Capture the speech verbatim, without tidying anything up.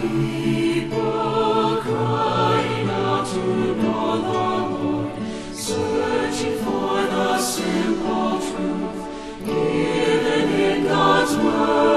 people crying out to know the Lord, searching for the simple truth hidden in God's word.